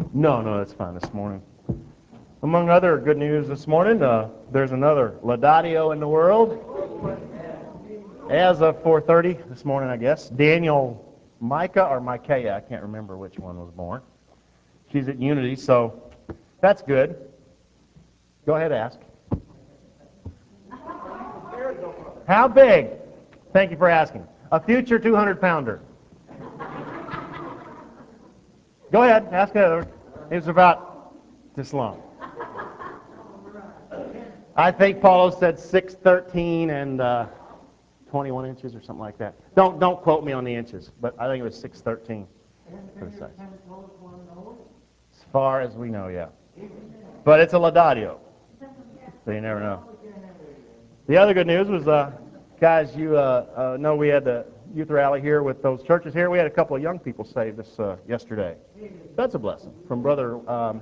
No, no, that's fine this morning. Among other good news this morning, there's another Laudatio in the world. As of 4:30 this morning, I guess, Daniel Micah or Micaiah, I can't remember which one was born. She's at Unity, so that's good. Go ahead, ask. How big? Thank you for asking. A future 200-pounder. Go ahead, ask Heather. It's about this long. I think Paulo said 6'13" and 21 inches or something like that. Don't quote me on the inches, but I think it was 6'13". As far as we know, yeah. But it's a Laudatio, so you never know. The other good news was, guys, you know we had the youth rally here with those churches here. We had a couple of young people saved this yesterday. That's a blessing from Brother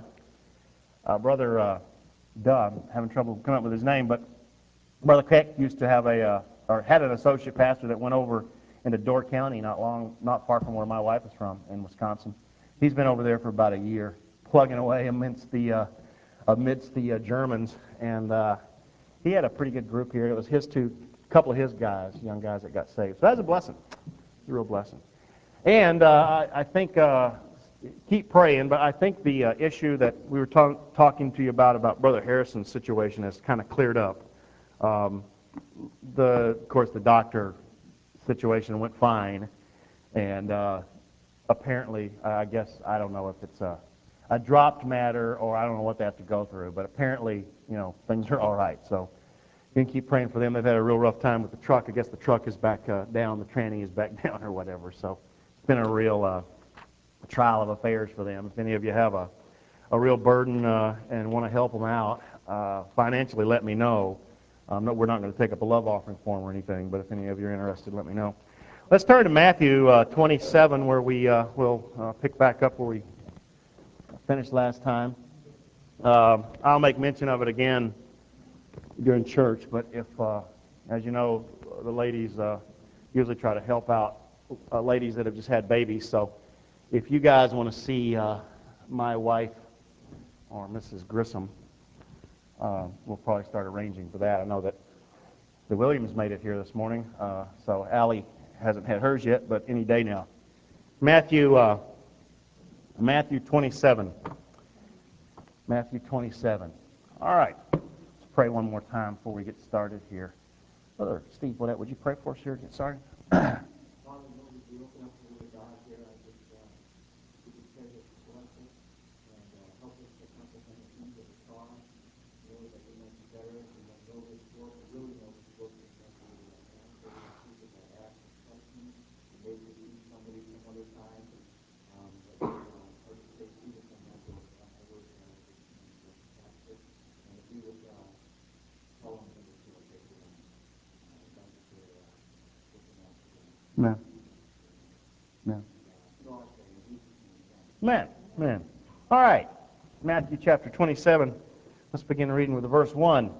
I'm having trouble coming up with his name, but Brother Keck used to have or had an associate pastor that went over into Door County not far from where my wife is from in Wisconsin. He's been over there for about a year, plugging away amidst the Germans, and he had a pretty good group here. It was a couple of his guys, young guys, that got saved. So that's a blessing. It's a real blessing. And I think, keep praying, but I think the issue that we were talking to you about Brother Harrison's situation has kind of cleared up. Of course, the doctor situation went fine, and apparently, I guess, I don't know if it's a dropped matter or I don't know what they have to go through, but apparently, things are all right. So you can keep praying for them. They've had a real rough time with the truck. I guess the truck is back down, the tranny is back down or whatever. So it's been a real trial of affairs for them. If any of you have a real burden and want to help them out financially, let me know. We're not going to take up a love offering for them or anything, but if any of you are interested, let me know. Let's turn to Matthew 27, where we will pick back up where we finished last time. I'll make mention of it again during church, but if, as you know, the ladies usually try to help out ladies that have just had babies, so if you guys want to see my wife or Mrs. Grissom, we'll probably start arranging for that. I know that the Williams made it here this morning, so Allie hasn't had hers yet, but any day now. Matthew 27. Matthew 27. All right. Let's pray one more time before we get started here. Brother Steve Bodette, would you pray for us here to get started? Father, Lord, as we open up the Word of God here, I just pray that you bless us and help us to comprehend the things of the cross. Lord, that we might be better, we might know this book, and really know this book is meant to be answered in people that ask questions. Maybe we see somebody some other time, but or to say, see the fundamental word pastor, and that we would tell them to do what they can. Thank you for looking out for them. No. No. Man, man. All right. Matthew chapter 27. Let's begin reading with verse 1.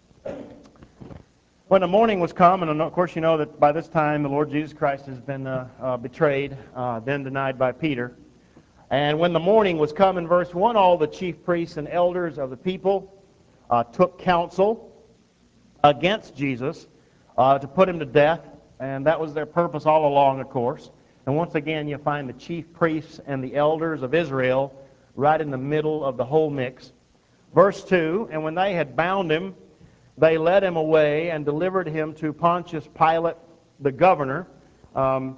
When the morning was come, and of course you know that by this time the Lord Jesus Christ has been betrayed, then denied by Peter. And when the morning was come, in verse 1, all the chief priests and elders of the people took counsel against Jesus to put him to death. And that was their purpose all along, of course. And once again, you find the chief priests and the elders of Israel right in the middle of the whole mix. Verse 2, and when they had bound him, they led him away and delivered him to Pontius Pilate, the governor. The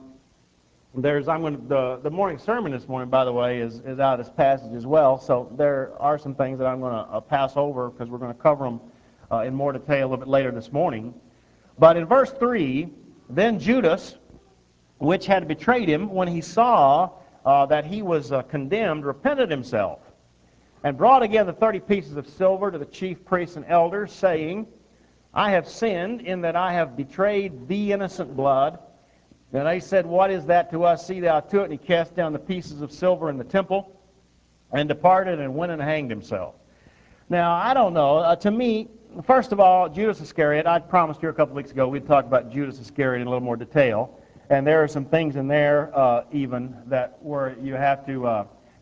morning sermon this morning, by the way, is out of this passage as well. So there are some things that I'm going to pass over because we're going to cover them in more detail a little bit later this morning. But in verse 3, then Judas, which had betrayed him, when he saw that he was condemned, repented himself, and brought again the 30 pieces of silver to the chief priests and elders, saying, I have sinned in that I have betrayed the innocent blood. Then they said, what is that to us? See thou to it. And he cast down the pieces of silver in the temple, and departed and went and hanged himself. Now, I don't know. To me, first of all, Judas Iscariot, I promised you a couple weeks ago we'd talk about Judas Iscariot in a little more detail. And there are some things in there even that where you have to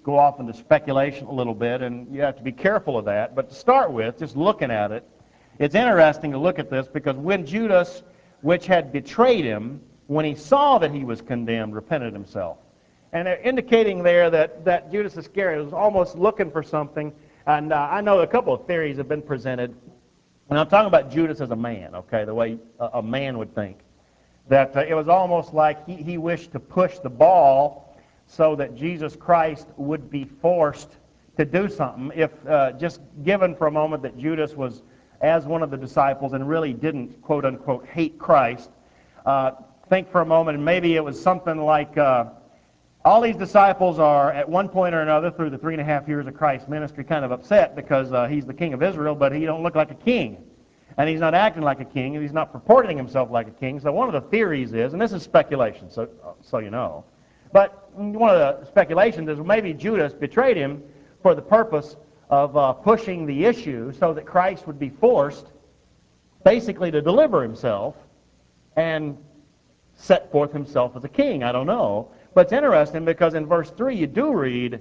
go off into speculation a little bit, and you have to be careful of that. But to start with, just looking at it, it's interesting to look at this because when Judas, which had betrayed him, when he saw that he was condemned, repented himself. And they're indicating there that Judas Iscariot was almost looking for something. And I know a couple of theories have been presented. And I'm talking about Judas as a man, okay, the way a man would think. That it was almost like he wished to push the ball so that Jesus Christ would be forced to do something. If just given for a moment that Judas was as one of the disciples and really didn't, quote unquote, hate Christ, think for a moment, and maybe it was something like all these disciples are at one point or another through the 3.5 years of Christ's ministry kind of upset because he's the king of Israel, but he don't look like a king. And he's not acting like a king, and he's not purporting himself like a king. So one of the theories is, and this is speculation, so you know, but one of the speculations is maybe Judas betrayed him for the purpose of pushing the issue so that Christ would be forced basically to deliver himself and set forth himself as a king. I don't know. But it's interesting because in verse 3 you do read,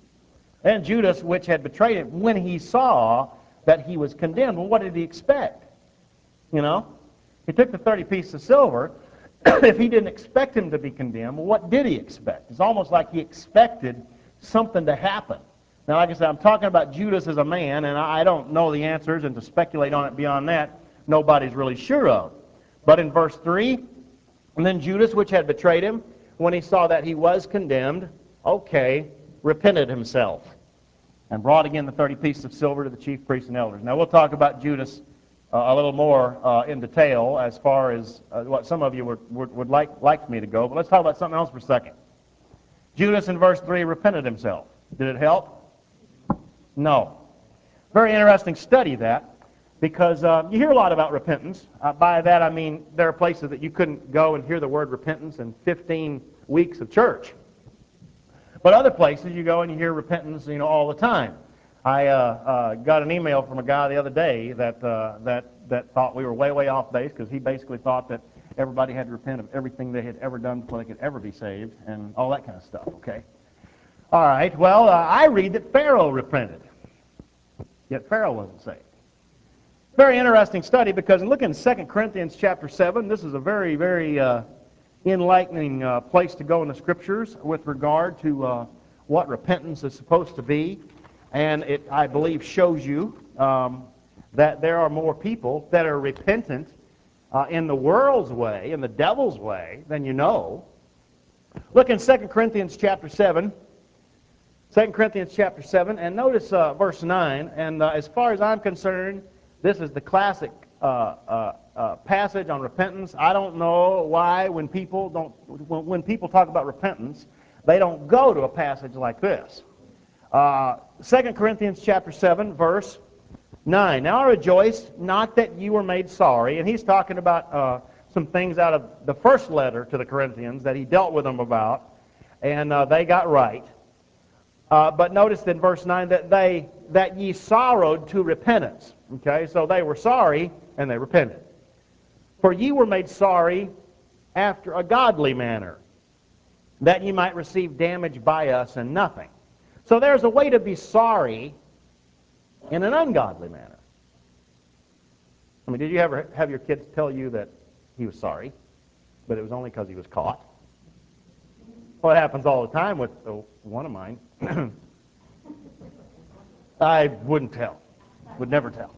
and Judas, which had betrayed him, when he saw that he was condemned. Well, what did he expect? You know? He took the 30 pieces of silver. If he didn't expect him to be condemned, well, what did he expect? It's almost like he expected something to happen. Now, like I said, I'm talking about Judas as a man, and I don't know the answers, and to speculate on it beyond that, nobody's really sure of. But in verse 3, and then Judas, which had betrayed him, when he saw that he was condemned, okay, repented himself and brought again the 30 pieces of silver to the chief priests and elders. Now, we'll talk about Judas a little more in detail as far as what some of you would like me to go, but let's talk about something else for a second. Judas in verse 3 repented himself. Did it help? No. Very interesting study that, because you hear a lot about repentance. By that I mean there are places that you couldn't go and hear the word repentance in 15 weeks of church. But other places you go and you hear repentance, all the time. I got an email from a guy the other day that thought we were way off base because he basically thought that everybody had to repent of everything they had ever done before they could ever be saved and all that kind of stuff. Okay. All right. Well, I read that Pharaoh repented, yet Pharaoh wasn't saved. Very interesting study because look in 2 Corinthians chapter 7. This is a very enlightening place to go in the Scriptures with regard to what repentance is supposed to be. And it, I believe, shows you that there are more people that are repentant in the world's way, in the devil's way, than you know. Look in 2 Corinthians chapter 7. 2 Corinthians chapter 7, and notice verse 9. And as far as I'm concerned, this is the classic passage on repentance. I don't know why when people talk about repentance, they don't go to a passage like this. 2 Corinthians chapter 7, verse 9. Now I rejoice not that you were made sorry, and he's talking about some things out of the first letter to the Corinthians that he dealt with them about, and they got right. But notice in verse 9 that ye sorrowed to repentance. Okay, so they were sorry and they repented. For ye were made sorry after a godly manner, that ye might receive damage by us and nothing. So there's a way to be sorry in an ungodly manner. I mean, did you ever have your kids tell you that he was sorry, but it was only because he was caught? Well, it happens all the time with one of mine. I wouldn't tell. Would never tell.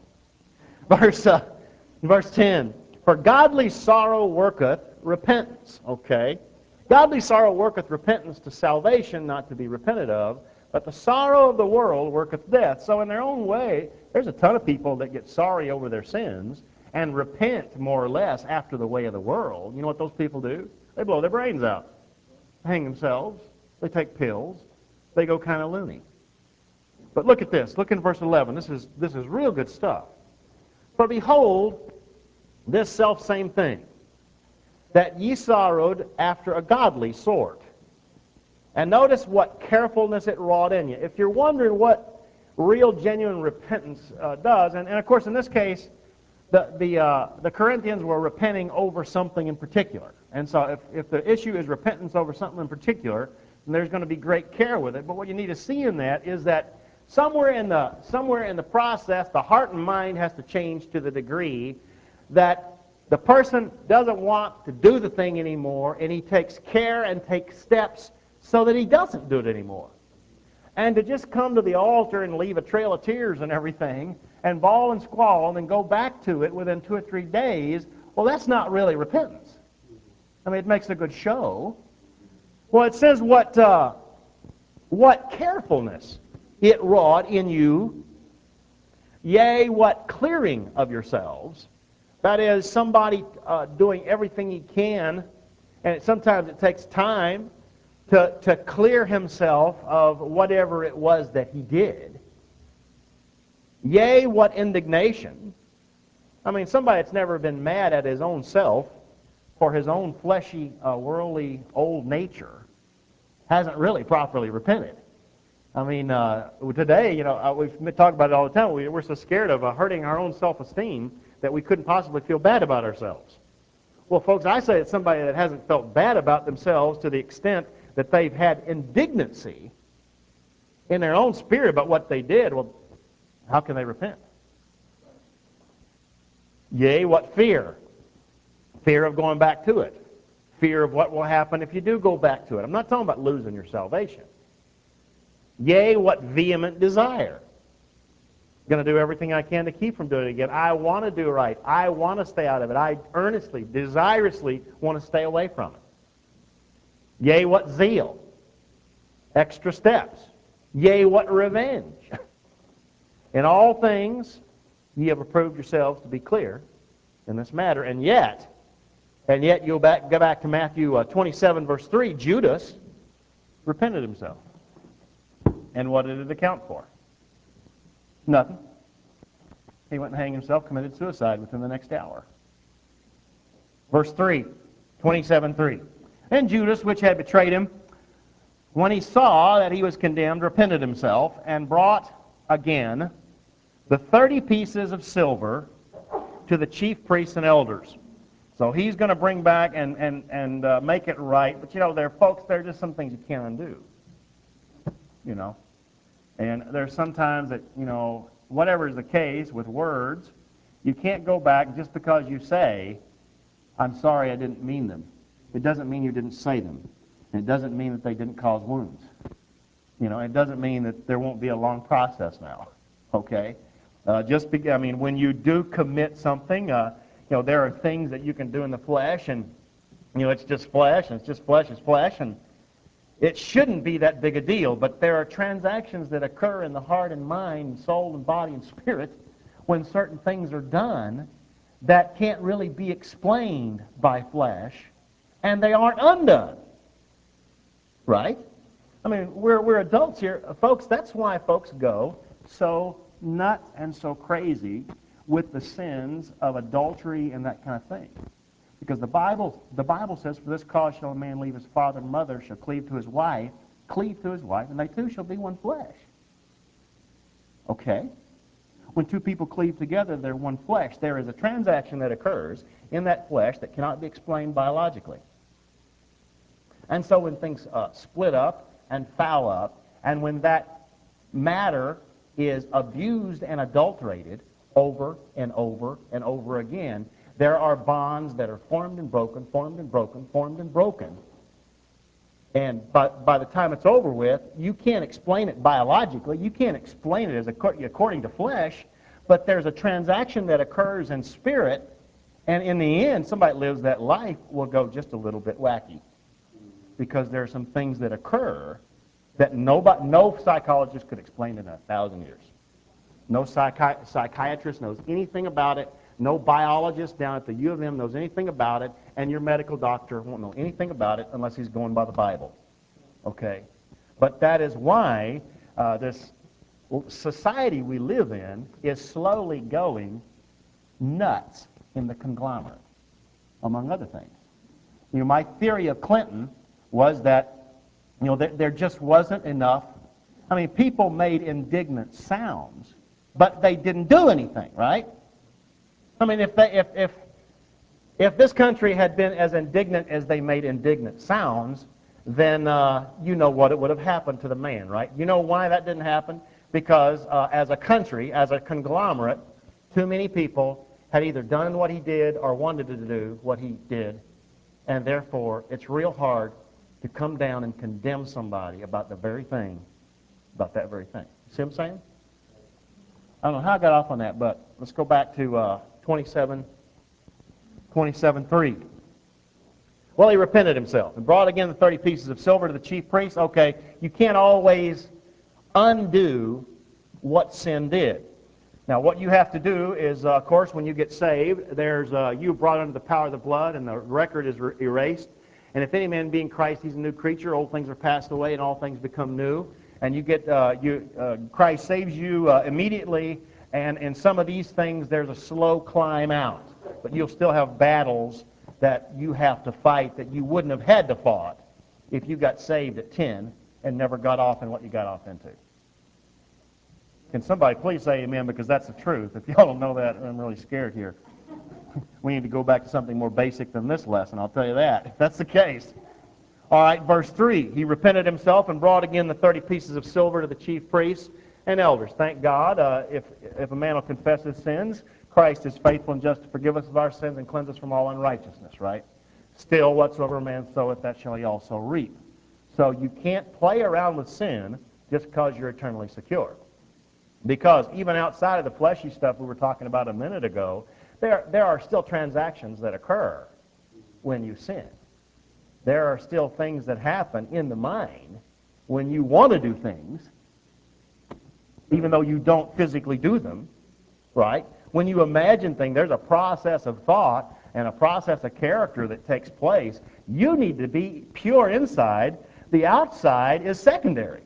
Verse 10. For godly sorrow worketh repentance. Okay. Godly sorrow worketh repentance to salvation, not to be repented of. But the sorrow of the world worketh death. So in their own way, there's a ton of people that get sorry over their sins and repent more or less after the way of the world. You know what those people do? They blow their brains out. They hang themselves. They take pills. They go kind of loony. But look at this. Look in verse 11. This is real good stuff. For behold, this selfsame thing, that ye sorrowed after a godly sort. And notice what carefulness it wrought in you. If you're wondering what real, genuine repentance does, and of course in this case, the Corinthians were repenting over something in particular. And so if the issue is repentance over something in particular, and there's going to be great care with it. But what you need to see in that is that somewhere in the process, the heart and mind has to change to the degree that the person doesn't want to do the thing anymore, and he takes care and takes steps so that he doesn't do it anymore. And to just come to the altar and leave a trail of tears and everything, and bawl and squall, and then go back to it within 2 or 3 days, well, that's not really repentance. I mean, it makes a good show. Well, it says what carefulness it wrought in you, yea, what clearing of yourselves. That is, somebody doing everything he can, and sometimes it takes time to clear himself of whatever it was that he did. Yea, what indignation. I mean, somebody that's never been mad at his own self for his own fleshy, worldly, old nature hasn't really properly repented. I mean, today, we've talked about it all the time. We're so scared of hurting our own self-esteem that we couldn't possibly feel bad about ourselves. Well, folks, I say it's somebody that hasn't felt bad about themselves to the extent that they've had indignancy in their own spirit about what they did. Well, how can they repent? Yea, what fear? Fear of going back to it. Fear of what will happen if you do go back to it. I'm not talking about losing your salvation. Yea, what vehement desire? Going to do everything I can to keep from doing it again. I want to do right. I want to stay out of it. I earnestly, desirously want to stay away from it. Yea, what zeal? Extra steps. Yea, what revenge? In all things, ye have approved yourselves to be clear in this matter, and yet you'll go back to Matthew 27, verse 3, Judas repented himself. And what did it account for? Nothing. He went and hanged himself, committed suicide within the next hour. Verse 3, 27:3. And Judas, which had betrayed him, when he saw that he was condemned, repented himself, and brought again the 30 pieces of silver to the chief priests and elders. So he's going to bring back and make it right. But there are just some things you can't undo. And there's sometimes that, whatever is the case with words, you can't go back just because you say, I'm sorry, I didn't mean them. It doesn't mean you didn't say them. And it doesn't mean that they didn't cause wounds. It doesn't mean that there won't be a long process now. Okay? When you do commit something, there are things that you can do in the flesh, and, it's just flesh, and it's just flesh is flesh, and it shouldn't be that big a deal, but there are transactions that occur in the heart and mind, and soul and body and spirit when certain things are done that can't really be explained by flesh, and they aren't undone. Right? I mean, we're adults here. Folks, that's why folks go so nuts and so crazy with the sins of adultery and that kind of thing. Because the Bible says, for this cause shall a man leave his father and mother, shall cleave to his wife, and they two shall be one flesh. Okay? When two people cleave together, they're one flesh. There is a transaction that occurs in that flesh that cannot be explained biologically. And so when things split up and foul up, and when that matter is abused and adulterated over and over and over again, there are bonds that are formed and broken, formed and broken, formed and broken. And by the time it's over with, you can't explain it biologically. You can't explain it as according to flesh, but there's a transaction that occurs in spirit, and in the end, somebody that lives that life will go just a little bit wacky. Because there are some things that occur that no psychologist could explain in 1,000 years. No psychiatrist knows anything about it. No biologist down at the U of M knows anything about it, and your medical doctor won't know anything about it unless he's going by the Bible. Okay? But that is why this society we live in is slowly going nuts in the conglomerate, among other things. My theory of Clinton was that, there just wasn't enough. I mean, people made indignant sounds, but they didn't do anything, right? I mean, if this country had been as indignant as they made indignant sounds, then you know what it would have happened to the man, right? You know why that didn't happen? Because as a country, as a conglomerate, too many people had either done what he did or wanted to do what he did, and therefore it's real hard to come down and condemn somebody about the very thing, about that very thing. See what I'm saying? I don't know how I got off on that, but let's go back to 27:3. Well, he repented himself and brought again the 30 pieces of silver to the chief priests. Okay, you can't always undo what sin did. Now, what you have to do is, of course, when you get saved, there's you brought under the power of the blood, and the record is erased. And if any man be in Christ, he's a new creature. Old things are passed away, and all things become new. And you get Christ saves you immediately. And in some of these things, there's a slow climb out, but you'll still have battles that you have to fight that you wouldn't have had to fight if you got saved at 10 and never got off in what you got off into. Can somebody please say amen, because that's the truth. If y'all don't know that, I'm really scared here. We need to go back to something more basic than this lesson, I'll tell you that, if that's the case. All right, verse 3. He repented himself and brought again the 30 pieces of silver to the chief priests and elders. Thank God, if a man will confess his sins, Christ is faithful and just to forgive us of our sins and cleanse us from all unrighteousness, right? Still, whatsoever a man soweth, that shall he also reap. So you can't play around with sin just because you're eternally secure. Because even outside of the fleshy stuff we were talking about a minute ago, there are still transactions that occur when you sin. There are still things that happen in the mind when you want to do things, even though you don't physically do them, right? When you imagine things, there's a process of thought and a process of character that takes place. You need to be pure inside. The outside is secondary.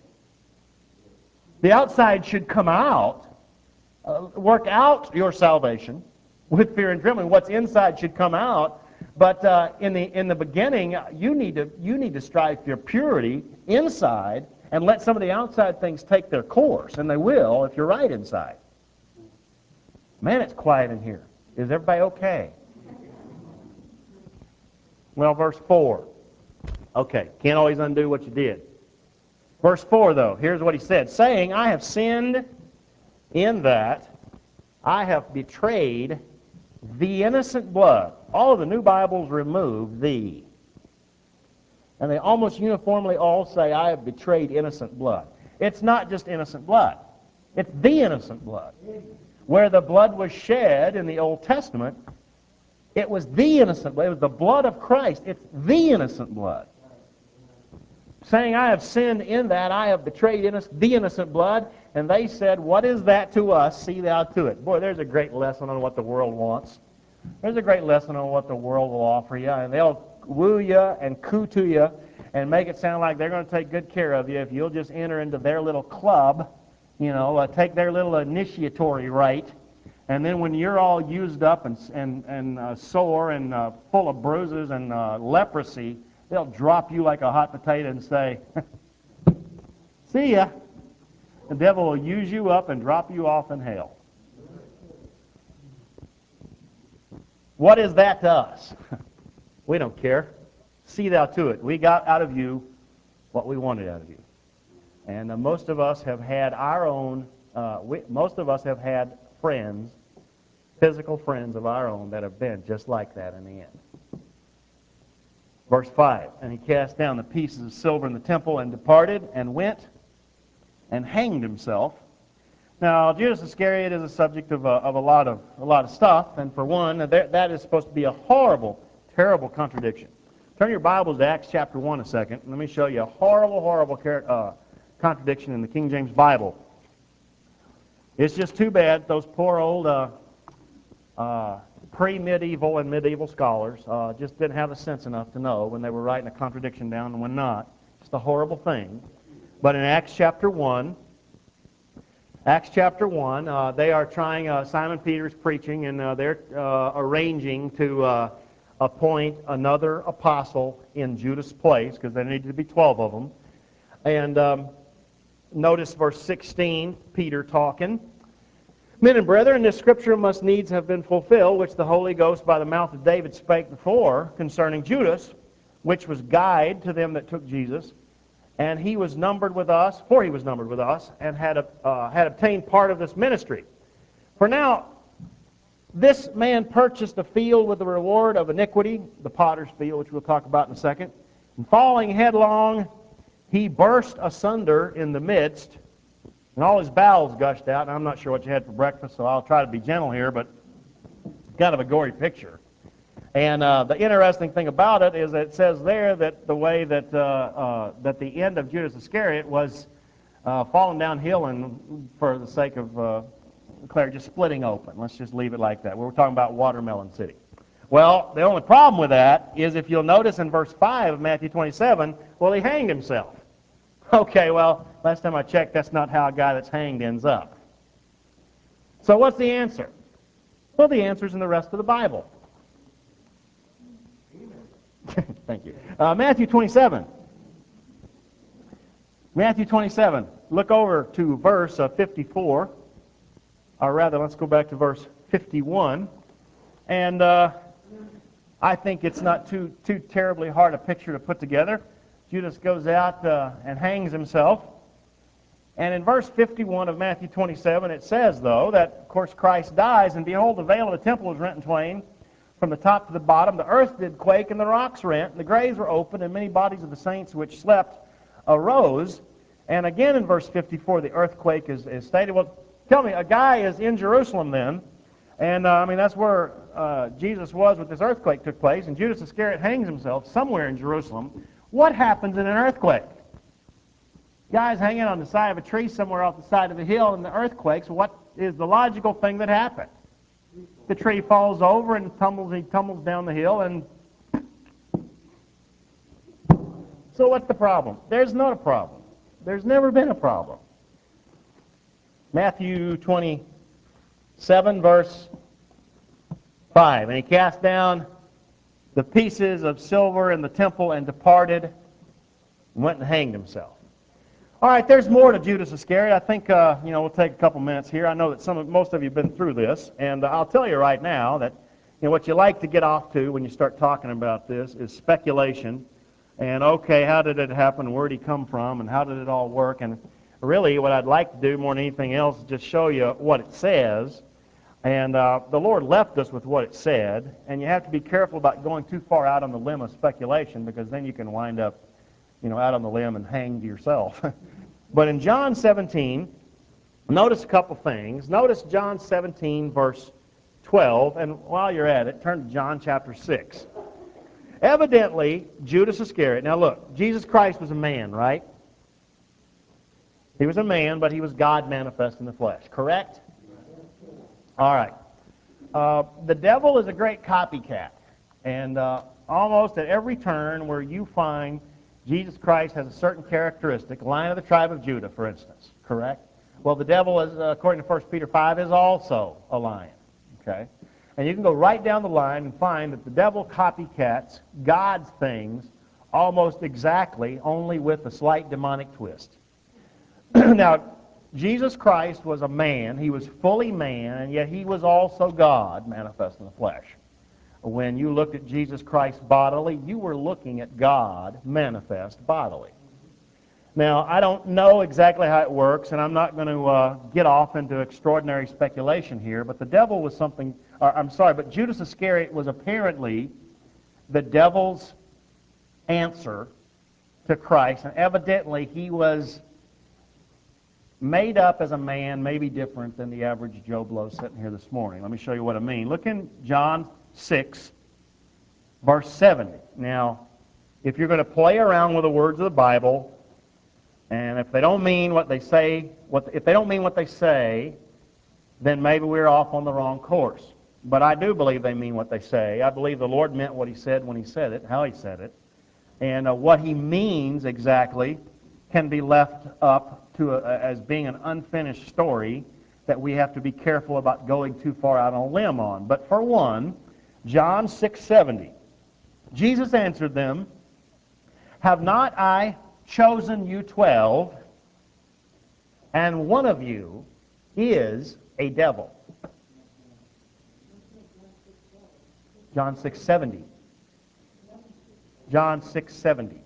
The outside should come out, work out your salvation with fear and trembling. What's inside should come out. But in the beginning, you need to strive for your purity inside and let some of the outside things take their course, and they will if you're right inside. Man, it's quiet in here. Is everybody okay? Well, verse 4. Okay, can't always undo what you did. Verse 4, though, here's what he said. Saying, I have sinned in that I have betrayed the innocent blood. All of the new Bibles remove the. And they almost uniformly all say, I have betrayed innocent blood. It's not just innocent blood. It's the innocent blood. Where the blood was shed in the Old Testament, it was the innocent blood. It was the blood of Christ. It's the innocent blood. Saying, I have sinned in that I have betrayed the innocent blood. And they said, what is that to us? See thou to it. Boy, there's a great lesson on what the world wants. There's a great lesson on what the world will offer you. And they'll woo you and coo to you and make it sound like they're going to take good care of you if you'll just enter into their little club, take their little initiatory rite. And then when you're all used up and sore and full of bruises and leprosy, they'll drop you like a hot potato and say, see ya. The devil will use you up and drop you off in hell. What is that to us? We don't care. See thou to it. We got out of you what we wanted out of you. And most of us have had our own, most of us have had friends, physical friends of our own that have been just like that in the end. Verse 5, and he cast down the pieces of silver in the temple and departed and went and hanged himself. Now, Judas Iscariot is a subject of a lot of stuff, and for one, that is supposed to be a horrible, terrible contradiction. Turn your Bibles to Acts chapter 1 a second. Let me show you a horrible, horrible contradiction in the King James Bible. It's just too bad those poor old pre-medieval and medieval scholars just didn't have the sense enough to know when they were writing a contradiction down and when not. It's a horrible thing. But in Acts chapter 1, they are trying, Simon Peter's preaching, and they're arranging to appoint another apostle in Judas' place, because there needed to be 12 of them. And notice verse 16, Peter talking. Men and brethren, this scripture must needs have been fulfilled, which the Holy Ghost by the mouth of David spake before concerning Judas, which was guide to them that took Jesus. And he was numbered with us, for he was numbered with us, and had obtained part of this ministry. For now, this man purchased a field with the reward of iniquity, the potter's field, which we'll talk about in a second. And falling headlong, he burst asunder in the midst, and all his bowels gushed out. And I'm not sure what you had for breakfast, so I'll try to be gentle here, but kind of a gory picture. And the interesting thing about it is that it says there that the way that that the end of Judas Iscariot was falling downhill, and for the sake of Claire, just splitting open. Let's just leave it like that. We're talking about Watermelon City. Well, the only problem with that is if you'll notice in verse 5 of Matthew 27, well, he hanged himself. Okay, well, last time I checked, that's not how a guy that's hanged ends up. So what's the answer? Well, the answer's in the rest of the Bible. Thank you. Matthew 27. Matthew 27. Look over to verse 54. Or rather, let's go back to verse 51. And I think it's not too terribly hard a picture to put together. Judas goes out and hangs himself. And in verse 51 of Matthew 27, it says, though, that, of course, Christ dies, and behold, the veil of the temple was rent in twain, from the top to the bottom. The earth did quake, and the rocks rent, and the graves were opened, and many bodies of the saints which slept arose. And again in verse 54, the earthquake is stated. Well, tell me, a guy is in Jerusalem then, and I mean, that's where Jesus was when this earthquake took place, and Judas Iscariot hangs himself somewhere in Jerusalem. What happens in an earthquake? Guy's hanging on the side of a tree somewhere off the side of a hill, and the earthquakes, what is the logical thing that happened? The tree falls over and he tumbles down the hill, and so what's the problem? There's not a problem. There's never been a problem. Matthew 27, verse 5. And he cast down the pieces of silver in the temple and departed and went and hanged himself. All right, there's more to Judas Iscariot. I think we'll take a couple minutes here. I know that most of you have been through this, and I'll tell you right now that what you like to get off to when you start talking about this is speculation. And okay, how did it happen? Where did he come from? And how did it all work? And really, what I'd like to do more than anything else is just show you what it says. And the Lord left us with what it said, and you have to be careful about going too far out on the limb of speculation, because then you can wind up out on the limb and hanged yourself. But in John 17, notice a couple things. Notice John 17, verse 12, and while you're at it, turn to John chapter 6. Evidently, Judas Iscariot, now look, Jesus Christ was a man, right? He was a man, but he was God manifest in the flesh, correct? All right. The devil is a great copycat, and almost at every turn where you find Jesus Christ has a certain characteristic, Lion of the tribe of Judah, for instance, correct? Well, the devil, is, according to 1 Peter 5, is also a lion, okay? And you can go right down the line and find that the devil copycats God's things almost exactly, only with a slight demonic twist. Now, Jesus Christ was a man. He was fully man, and yet he was also God manifest in the flesh. When you looked at Jesus Christ bodily, you were looking at God manifest bodily. Now, I don't know exactly how it works, and I'm not going to get off into extraordinary speculation here, but the devil was but Judas Iscariot was apparently the devil's answer to Christ, and evidently he was made up as a man, maybe different than the average Joe Blow sitting here this morning. Let me show you what I mean. Look in John 6, verse 70. Now, if you're going to play around with the words of the Bible, and if they don't mean what they say, then maybe we're off on the wrong course. But I do believe they mean what they say. I believe the Lord meant what he said when he said it, how he said it. And what he means exactly can be left up to as being an unfinished story that we have to be careful about going too far out on a limb on. But for one, John 6:70, Jesus answered them, "Have not I chosen you 12, and one of you is a devil?" John 6:70. John 6:70.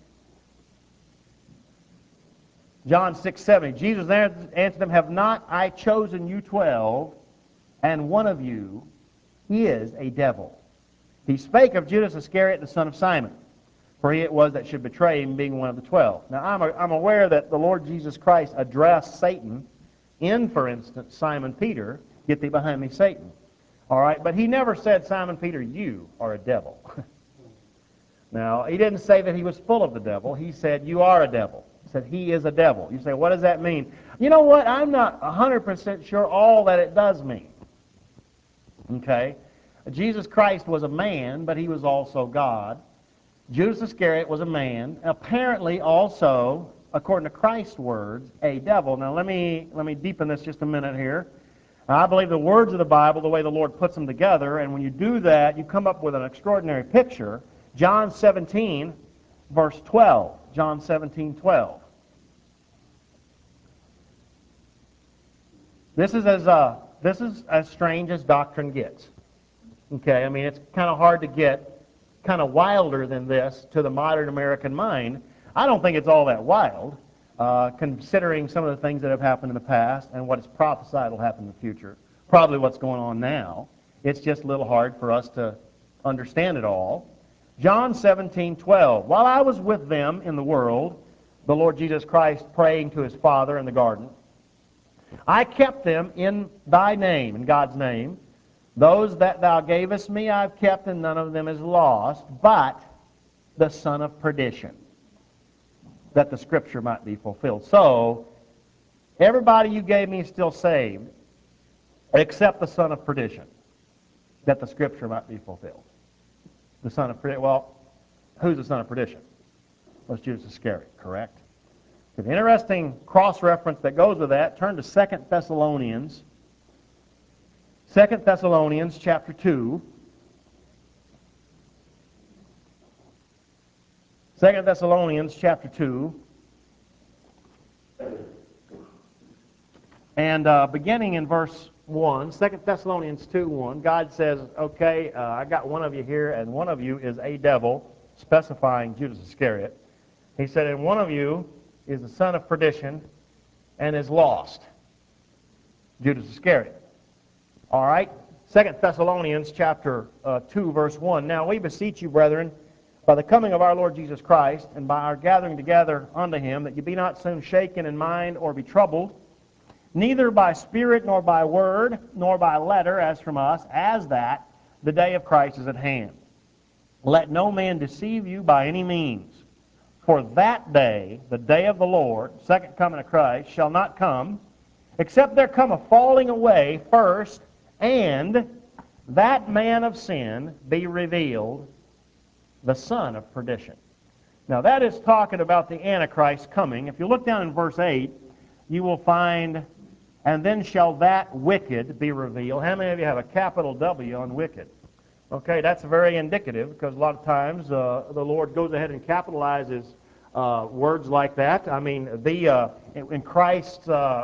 John 6:70. Jesus answered them, "Have not I chosen you 12, and one of you is a devil?" He spake of Judas Iscariot, the son of Simon, for he it was that should betray him, being one of the 12. Now, I'm aware that the Lord Jesus Christ addressed Satan in, for instance, Simon Peter, "Get thee behind me, Satan." All right, but he never said, "Simon Peter, you are a devil." Now, he didn't say that he was full of the devil. He said, "You are a devil." He said, "He is a devil." You say, "What does that mean?" You know what? I'm not 100% sure all that it does mean. Okay? Jesus Christ was a man, but he was also God. Judas Iscariot was a man, apparently also, according to Christ's words, a devil. Now let me deepen this just a minute here. Now, I believe the words of the Bible, the way the Lord puts them together, and when you do that, you come up with an extraordinary picture. John 17, verse 12. John 17:12. This is as strange as doctrine gets. Okay, I mean, it's kind of hard to get kind of wilder than this to the modern American mind. I don't think it's all that wild, considering some of the things that have happened in the past and what is prophesied will happen in the future. Probably what's going on now. It's just a little hard for us to understand it all. John 17:12. While I was with them in the world, the Lord Jesus Christ praying to his Father in the garden, I kept them in thy name, in God's name. Those that thou gavest me I've kept, and none of them is lost, but the son of perdition, that the Scripture might be fulfilled. So, everybody you gave me is still saved, except the son of perdition, that the Scripture might be fulfilled. The son of perdition. Well, who's the son of perdition? Well, it's Judas Iscariot, correct? The interesting cross-reference that goes with that, turn to 2 Thessalonians. 2 Thessalonians chapter 2. 2 Thessalonians chapter 2. And beginning in verse 1, 2 Thessalonians 2:1, God says, okay, I got one of you here, and one of you is a devil, specifying Judas Iscariot. He said, and one of you is the son of perdition and is lost. Judas Iscariot. All right? 2 Thessalonians chapter 2, verse 1. Now we beseech you, brethren, by the coming of our Lord Jesus Christ, and by our gathering together unto him, that you be not soon shaken in mind or be troubled, neither by spirit, nor by word, nor by letter, as from us, as that the day of Christ is at hand. Let no man deceive you by any means. For that day, the day of the Lord, second coming of Christ, shall not come, except there come a falling away first, and that man of sin be revealed, the son of perdition. Now that is talking about the Antichrist coming. If you look down in verse 8, you will find, and then shall that wicked be revealed. How many of you have a capital W on wicked? Okay, that's very indicative, because a lot of times the Lord goes ahead and capitalizes words like that. I mean, in Christ's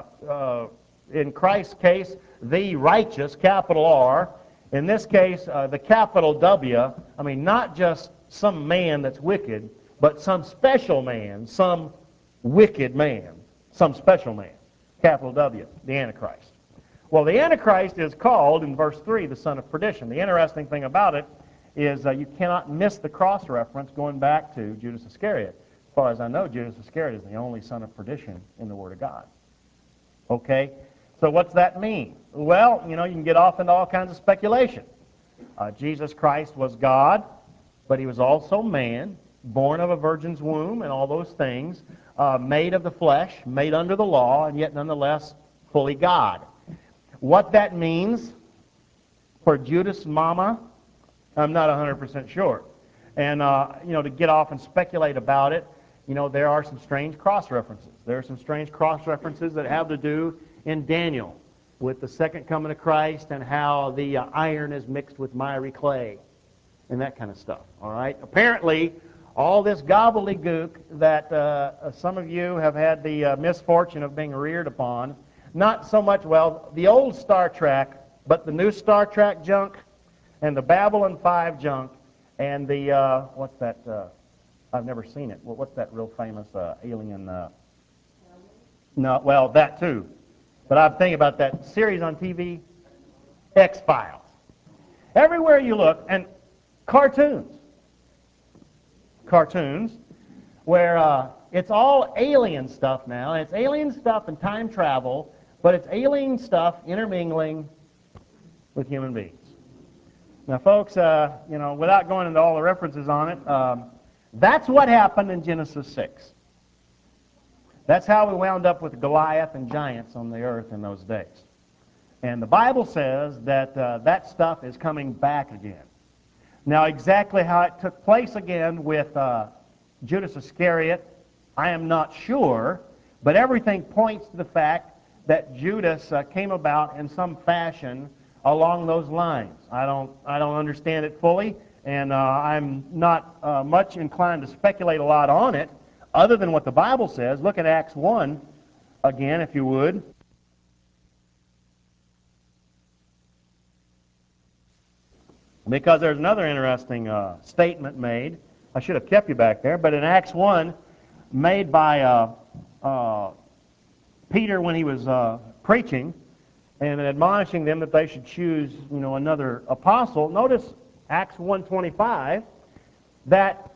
case, the righteous, capital R. In this case, the capital W. I mean, not just some man that's wicked, but some special man, some wicked man, some special man. Capital W, the Antichrist. Well, the Antichrist is called, in verse 3, the son of perdition. The interesting thing about it is you cannot miss the cross-reference going back to Judas Iscariot. As far as I know, Judas Iscariot is the only son of perdition in the Word of God. Okay? So what's that mean? Well, you can get off into all kinds of speculation. Jesus Christ was God, but he was also man, born of a virgin's womb and all those things, made of the flesh, made under the law, and yet nonetheless fully God. What that means for Judas' mama, I'm not 100% sure. And, to get off and speculate about it, there are some strange cross-references. There are some strange cross-references that have to do in Daniel with the second coming of Christ and how the iron is mixed with miry clay and that kind of stuff. All right? Apparently, all this gobbledygook that some of you have had the misfortune of being reared upon, not so much, the old Star Trek, but the new Star Trek junk and the Babylon 5 junk and the, I've never seen it. Well, what's that real famous alien? No, well, that too. But I'm thinking about that series on TV, X-Files. Everywhere you look, and cartoons, where it's all alien stuff now. And it's alien stuff and time travel, but it's alien stuff intermingling with human beings. Now, folks, without going into all the references on it, that's what happened in Genesis 6. That's how we wound up with Goliath and giants on the earth in those days. And the Bible says that that stuff is coming back again. Now, exactly how it took place again with Judas Iscariot, I am not sure, but everything points to the fact that Judas came about in some fashion along those lines. I don't understand it fully, and I'm not much inclined to speculate a lot on it, other than what the Bible says. Look at Acts 1 again, if you would. Because there's another interesting statement made. I should have kept you back there, but in Acts 1, made by Peter when he was preaching and admonishing them that they should choose, another apostle. Notice Acts 1:25 that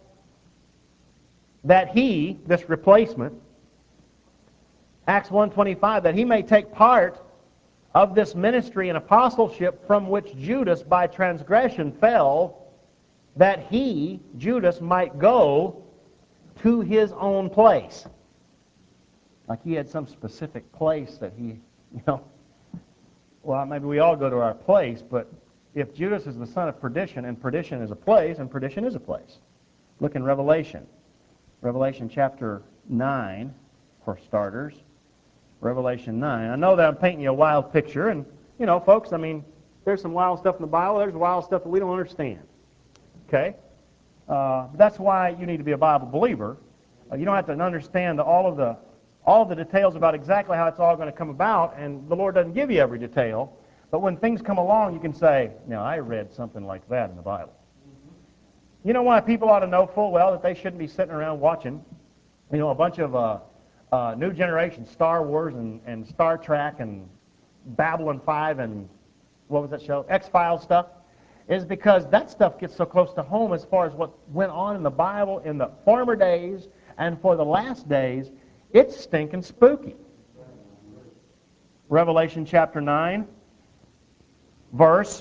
he, this replacement, Acts 1:25, that he may take part of this ministry and apostleship from which Judas by transgression fell, that he, Judas, might go to his own place. Like he had some specific place that he, well, maybe we all go to our place, but if Judas is the son of perdition, and perdition is a place, and perdition is a place. Look in Revelation. Revelation chapter 9, for starters. Revelation 9. I know that I'm painting you a wild picture, and, folks, there's some wild stuff in the Bible. There's wild stuff that we don't understand. Okay? That's why you need to be a Bible believer. You don't have to understand all of the details about exactly how it's all going to come about, and the Lord doesn't give you every detail. But when things come along, you can say, now, I read something like that in the Bible. You know why people ought to know full well that they shouldn't be sitting around watching, a bunch of new generation Star Wars and Star Trek and Babylon 5 and what was that show? X-Files stuff, is because that stuff gets so close to home as far as what went on in the Bible in the former days and for the last days. It's stinking spooky. Revelation chapter 9, verse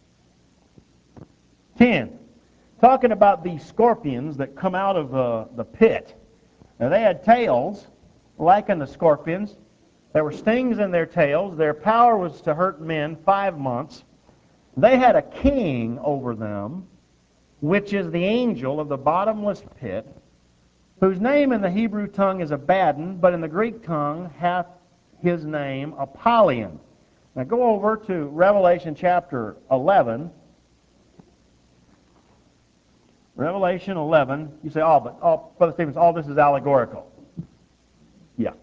10. Talking about these scorpions that come out of the pit. Now they had tails, like in the scorpions. There were stings in their tails. Their power was to hurt men 5 months. They had a king over them, which is the angel of the bottomless pit, whose name in the Hebrew tongue is Abaddon, but in the Greek tongue hath his name Apollyon. Now go over to Revelation chapter 11. Revelation 11. You say, Brother Stevens, all this is allegorical. Yeah.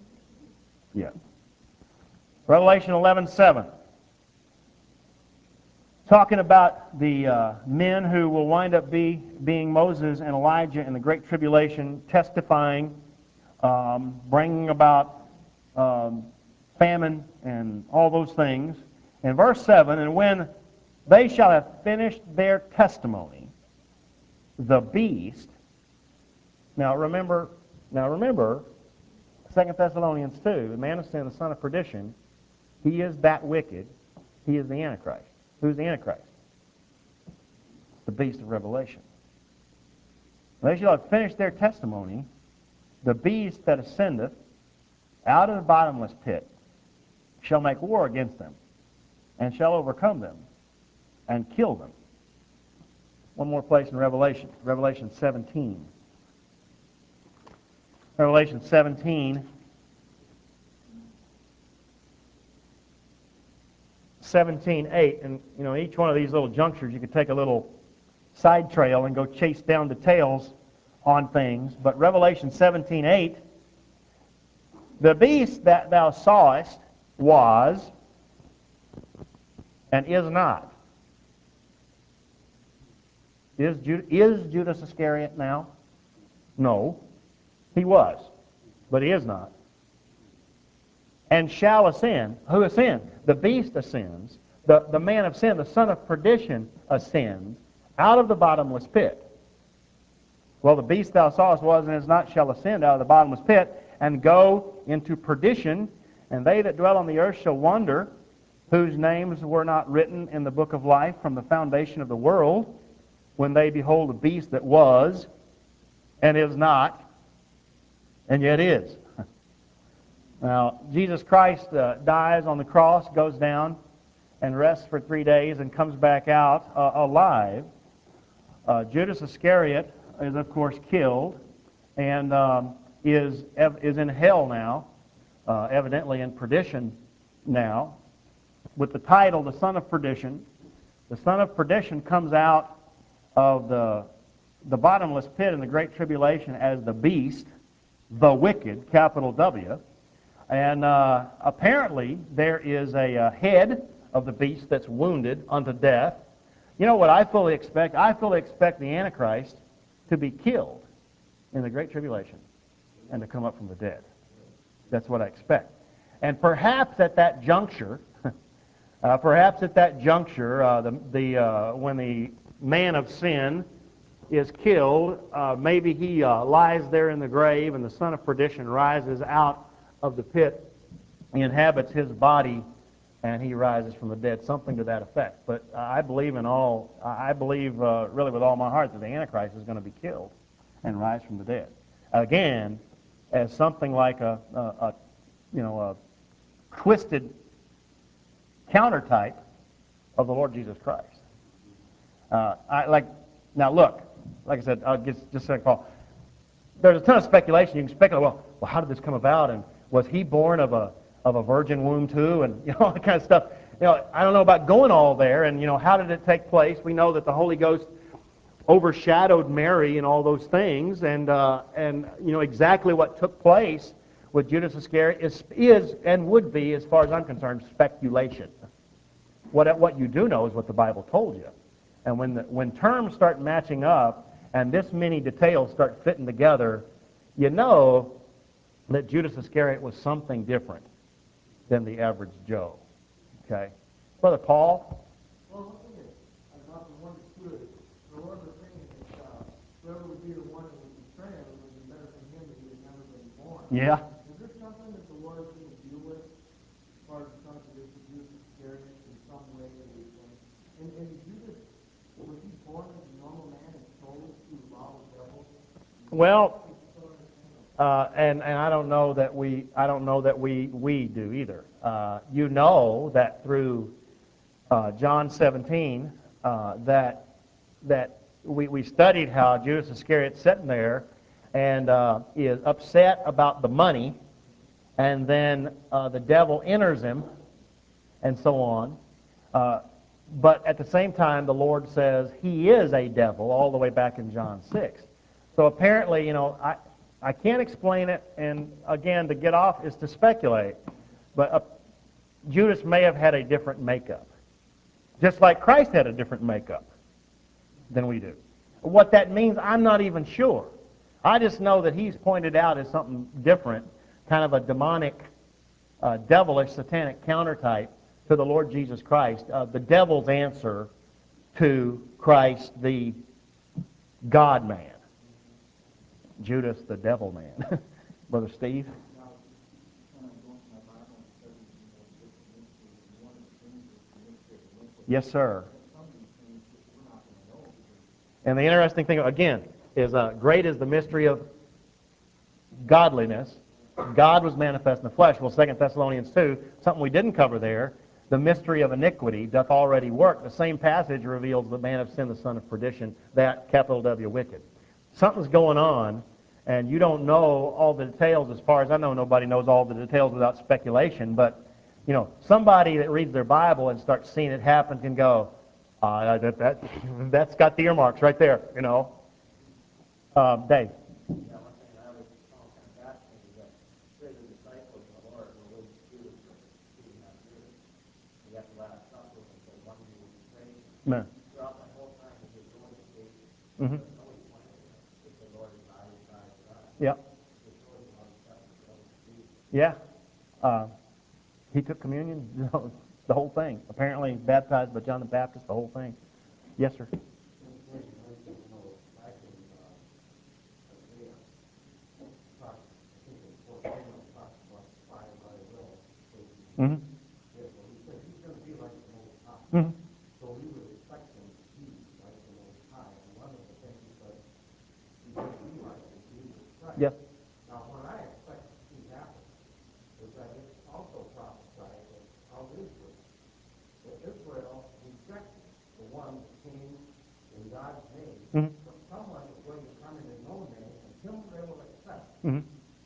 Revelation 11:7. Talking about the men who will wind up being Moses and Elijah in the Great Tribulation, testifying, bringing about famine and all those things. In verse 7, and when they shall have finished their testimony, the beast. Now remember, 2 Thessalonians 2, the man of sin, the son of perdition, he is that wicked. He is the Antichrist. Who's the Antichrist? The beast of Revelation. When they shall have finished their testimony, the beast that ascendeth out of the bottomless pit shall make war against them, and shall overcome them, and kill them. One more place in Revelation. Revelation 17. Revelation 17. 17:8, and each one of these little junctures you could take a little side trail and go chase down details on things. But Revelation 17:8, the beast that thou sawest was and is not. Is Judas Iscariot now? No, he was, but he is not. And shall ascend. Who ascends? The beast ascends. The man of sin, the son of perdition, ascends out of the bottomless pit. Well, the beast thou sawest was and is not shall ascend out of the bottomless pit and go into perdition, and they that dwell on the earth shall wonder, whose names were not written in the book of life from the foundation of the world, when they behold the beast that was and is not, and yet is. Now, Jesus Christ dies on the cross, goes down, and rests for 3 days, and comes back out alive. Judas Iscariot is, of course, killed, and is in hell now, evidently in perdition now, with the title, the Son of Perdition. The Son of Perdition comes out of the bottomless pit in the Great Tribulation as the beast, the wicked, capital W. And apparently there is a head of the beast that's wounded unto death. You know what I fully expect? I fully expect the Antichrist to be killed in the Great Tribulation and to come up from the dead. That's what I expect. And perhaps at that juncture, when the man of sin is killed, maybe he lies there in the grave, and the son of perdition rises out of the pit, he inhabits his body, and he rises from the dead, something to that effect. But I believe really with all my heart that the Antichrist is going to be killed and rise from the dead. Again, as something like a twisted countertype of the Lord Jesus Christ. Now look, like I said, just say, Paul, there's a ton of speculation. You can speculate, well, how did this come about? And was he born of a virgin womb too? And all that kind of stuff. I don't know about going all there. And how did it take place? We know that the Holy Ghost overshadowed Mary and all those things, and exactly what took place with Judas Iscariot is and would be, as far as I'm concerned, speculation. What you do know is what the Bible told you. And when terms start matching up and this many details start fitting together, you know that Judas Iscariot was something different than the average Joe. Okay? Brother Paul? Well, one thing that I've often wondered too is, the Lord was saying that whoever would be the one that would betray him, it would be better for him that he had never been born. Yeah. Is there something that the Lord is going to deal with as far as the son of Judas Iscariot in some way that we think? And Judas, was he born as a normal man and sold to rob the devil? Well, and I don't know that we do either. You know that through John 17 that we studied how Judas Iscariot's sitting there and is upset about the money, and then the devil enters him, and so on. But at the same time, the Lord says he is a devil all the way back in John 6. So apparently, I can't explain it, and again, to get off is to speculate. But Judas may have had a different makeup, just like Christ had a different makeup than we do. What that means, I'm not even sure. I just know that he's pointed out as something different, kind of a demonic, devilish, satanic countertype to the Lord Jesus Christ, the devil's answer to Christ, the God-man. Judas, the devil man. Brother Steve? Yes, sir. And the interesting thing, again, is great is the mystery of godliness. God was manifest in the flesh. Well, 2 Thessalonians 2, something we didn't cover there, the mystery of iniquity doth already work. The same passage reveals the man of sin, the son of perdition, that capital W wicked. Something's going on, and you don't know all the details. As far as I know, nobody knows all the details without speculation, but somebody that reads their Bible and starts seeing it happen can go, that's got the earmarks right there, Dave? No. Mm-hmm. Yeah. Yeah. Uh, he took communion, the whole thing. Apparently baptized by John the Baptist, the whole thing. Yes, sir. Mm-hmm. Mm-hmm. Yes. Mm-hmm. Mm-hmm.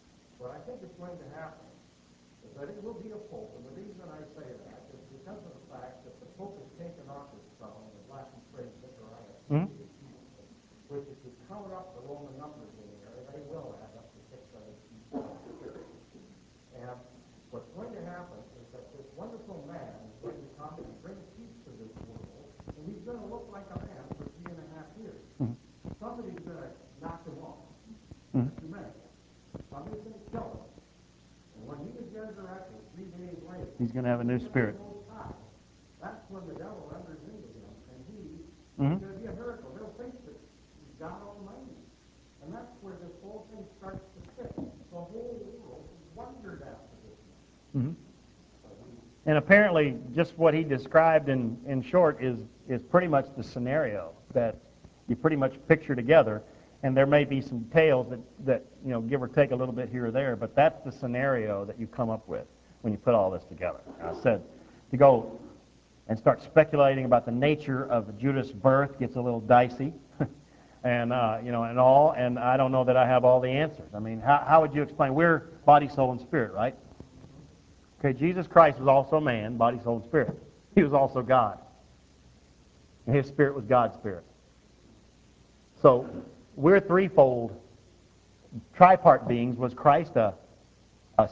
Mm-hmm. Mm-hmm. Mm-hmm. He's going to have a new spirit. Mm-hmm. Mm-hmm. And apparently, just what he described in short is pretty much the scenario that you pretty much picture together. And there may be some details that give or take a little bit here or there, but that's the scenario that you come up with when you put all this together. And I said, to go and start speculating about the nature of Judas' birth gets a little dicey, and and all. And I don't know that I have all the answers. I mean, how would you explain? We're body, soul, and spirit, right? Okay, Jesus Christ was also man, body, soul, and spirit. He was also God. And his spirit was God's spirit. So we're threefold, tripart beings. Was Christ a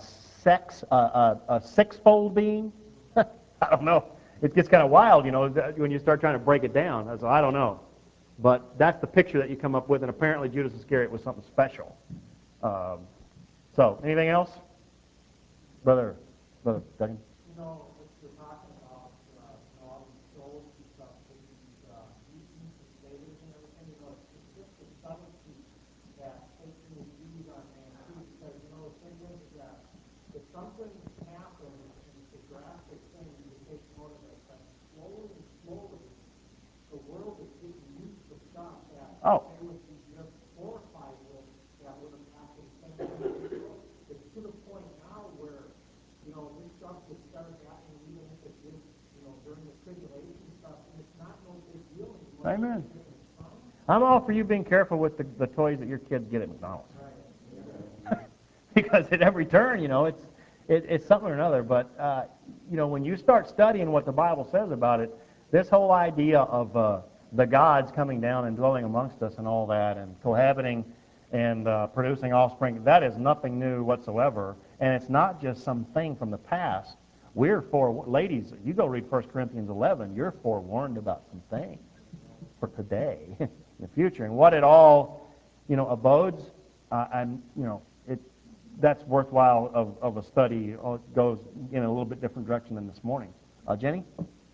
sixfold being? I don't know. It gets kind of wild, when you start trying to break it down. So I don't know. But that's the picture that you come up with, and apparently Judas Iscariot was something special. So, anything else? Brother Duggan? Oh. Amen. I'm all for you being careful with the toys that your kids get at McDonald's. Because at every turn, it's something or another. But, when you start studying what the Bible says about it, this whole idea of the gods coming down and dwelling amongst us and all that, and cohabiting and producing offspring, that is nothing new whatsoever. And it's not just something from the past. Ladies, you go read 1 Corinthians 11, you're forewarned about some things for today, in the future. And what it all, abodes, that's worthwhile of a study. It goes in a little bit different direction than this morning. Jenny?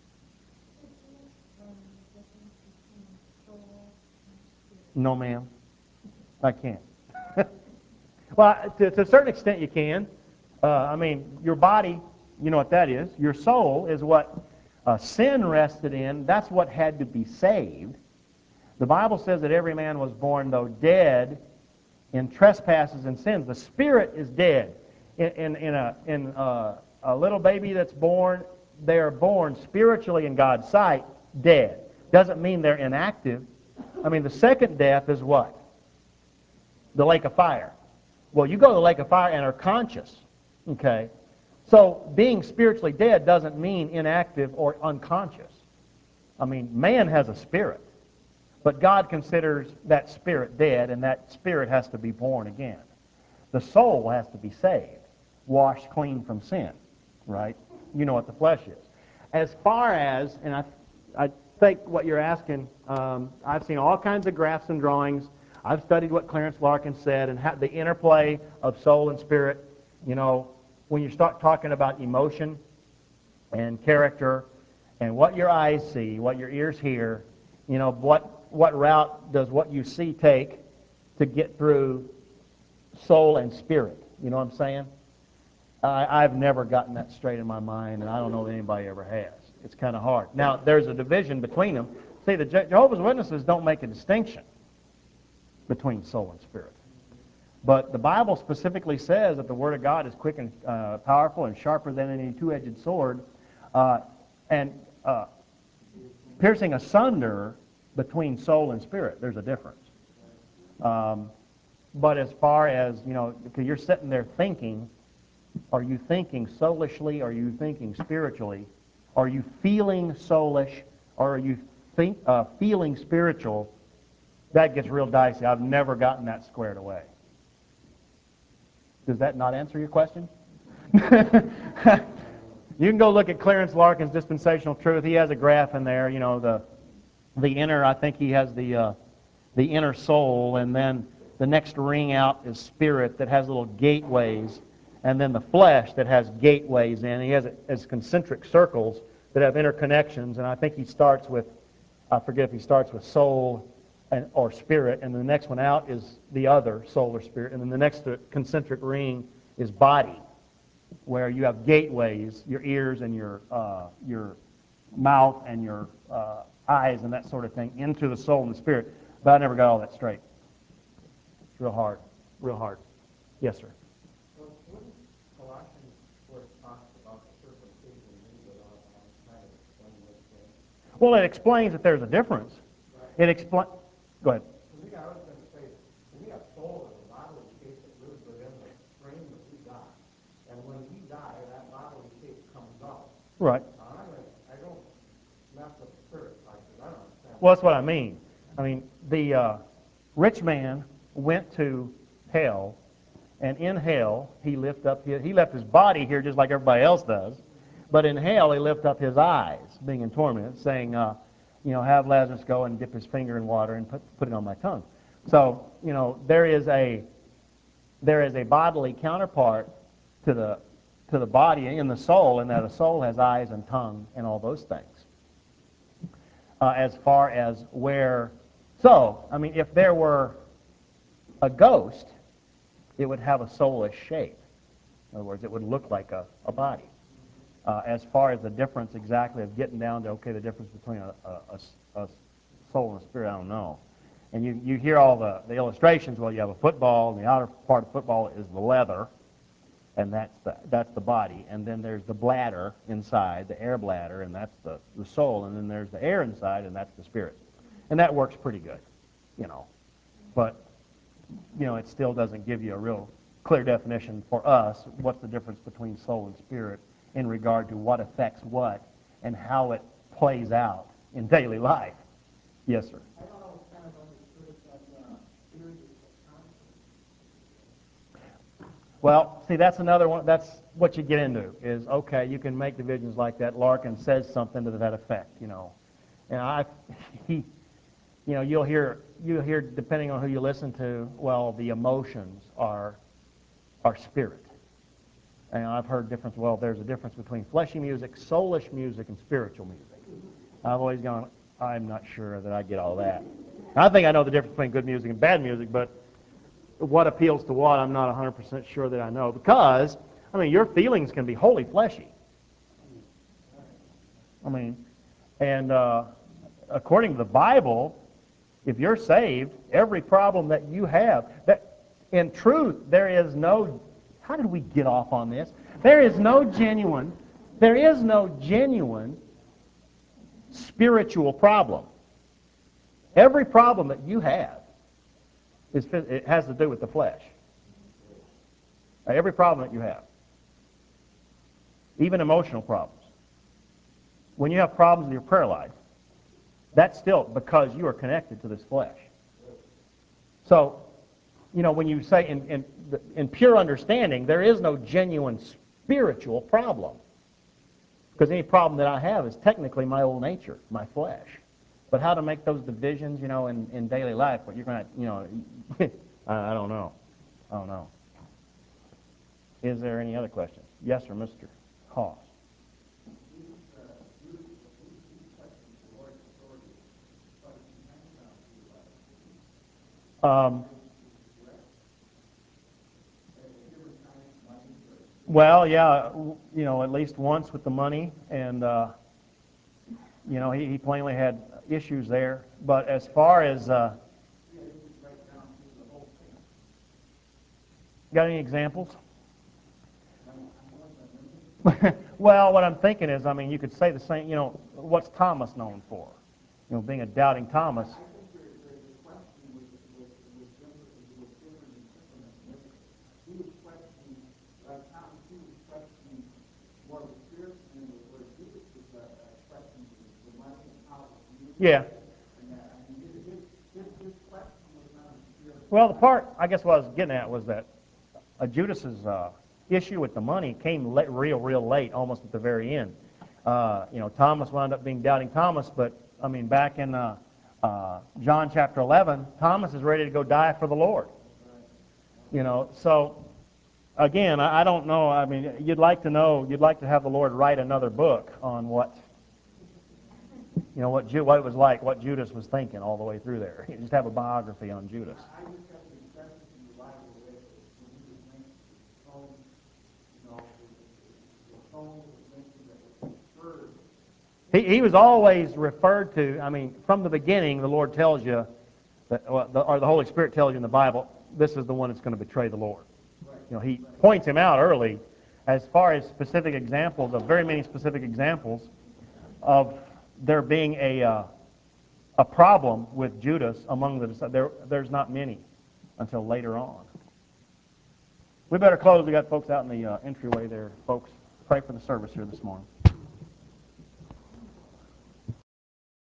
No, ma'am. I can't. Well, to a certain extent you can. Your body, you know what that is. Your soul is what sin rested in. That's what had to be saved. The Bible says that every man was born, though dead, in trespasses and sins. The spirit is dead. In a little baby that's born, they are born spiritually in God's sight dead. Doesn't mean they're inactive. The second death is what? The lake of fire. Well, you go to the lake of fire and are conscious. Okay? So being spiritually dead doesn't mean inactive or unconscious. Man has a spirit. But God considers that spirit dead, and that spirit has to be born again. The soul has to be saved, washed clean from sin, right? You know what the flesh is. As far as, and I think what you're asking, I've seen all kinds of graphs and drawings. I've studied what Clarence Larkin said and how the interplay of soul and spirit. You know, when you start talking about emotion and character and what your eyes see, what your ears hear, you know, what route does what you see take to get through soul and spirit? You know what I'm saying? I've never gotten that straight in my mind, and I don't know that anybody ever has. It's kind of hard. Now, there's a division between them. See, the Jehovah's Witnesses don't make a distinction between soul and spirit. But the Bible specifically says that the Word of God is quick and powerful and sharper than any two-edged sword, and piercing asunder between soul and spirit. There's a difference. But as far as, you know, if you're sitting there thinking, are you thinking soulishly? Are you thinking spiritually? Are you feeling soulish? Or are you feeling spiritual? That gets real dicey. I've never gotten that squared away. Does that not answer your question? You can go look at Clarence Larkin's Dispensational Truth. He has a graph in there. You know, the inner. I think he has the inner soul, and then the next ring out is spirit that has little gateways, and then the flesh that has gateways in. He has it as concentric circles that have interconnections, and I think he starts with, I forget if he starts with soul or spirit, and the next one out is the other, soul or spirit, and then the next concentric ring is body, where you have gateways, your ears and your mouth and your eyes and that sort of thing, into the soul and the spirit. But I never got all that straight. It's real hard, real hard. Yes, sir. So wouldn't Colossians, where it talks about the circumcision, kind of explain this thing? Well, it explains that there's a difference. Right. It explains. Go ahead. To me, I was going to say, to me, a soul is a bodily shape that lives within the frame that we got. And when we die, that bodily shape comes out. Right. I don't mess with the spirit part because I don't understand. Well, that's what I mean. I mean, the rich man went to hell, and in hell he left his body here just like everybody else does, but in hell he lifted up his eyes, being in torment, saying, you know, have Lazarus go and dip his finger in water and put it on my tongue. So, you know, there is a bodily counterpart to the body in the soul, and that a soul has eyes and tongue and all those things. As far as I mean, if there were a ghost, it would have a soulish shape. In other words, it would look like a body. As far as the difference exactly of getting down to, okay, the difference between a soul and a spirit, I don't know. And you hear all the illustrations. Well, you have a football, and the outer part of football is the leather, and that's the body. And then there's the bladder inside, the air bladder, and that's the soul. And then there's the air inside, and that's the spirit. And that works pretty good, you know. But, you know, it still doesn't give you a real clear definition for us. What's the difference between soul and spirit in regard to what affects what and how it plays out in daily life? Yes, sir. I don't know, kind of understood that spirit is constant. Well, see, that's another one. That's what you get into is, okay, you can make divisions like that. Larkin says something to that effect, you know. And you know, you'll hear, depending on who you listen to, well, the emotions are spirit. And I've heard difference, well, there's a difference between fleshy music, soulish music, and spiritual music. I've always gone, I'm not sure that I get all that. I think I know the difference between good music and bad music, but what appeals to what, I'm not 100% sure that I know. Because, I mean, your feelings can be wholly fleshy. I mean, and according to the Bible, if you're saved, every problem that you have, that in truth, there is no, how did we get off on this? There is no genuine spiritual problem. Every problem that you have, it has to do with the flesh. Every problem that you have. Even emotional problems. When you have problems in your prayer life, that's still because you are connected to this flesh. So, you know, when you say in pure understanding, there is no genuine spiritual problem. Because any problem that I have is technically my old nature, my flesh. But how to make those divisions, in daily life, what you're going to, I don't know. I don't know. Is there any other questions? Yes, sir, Mr. Hoss. Um, well, yeah, at least once with the money, and he plainly had issues there. But as far as got any examples? Well, what I'm thinking is, you could say the same. What's Thomas known for? Being a doubting Thomas. Yeah. Well, the part I guess what I was getting at was that Judas's issue with the money came real late, almost at the very end. Thomas wound up being doubting Thomas, but back in John chapter 11, Thomas is ready to go die for the Lord. So again, I don't know. You'd like to have the Lord write another book on what it was like, what Judas was thinking all the way through there. You just have a biography on Judas. He was always referred to. From the beginning, the Lord tells you, or the Holy Spirit tells you in the Bible, this is the one that's going to betray the Lord. He points him out early as far as specific examples, of very many specific examples of there being a problem with Judas among the disciples. There's not many until later on. We better close. We got folks out in the entryway there. Folks, pray for the service here this morning.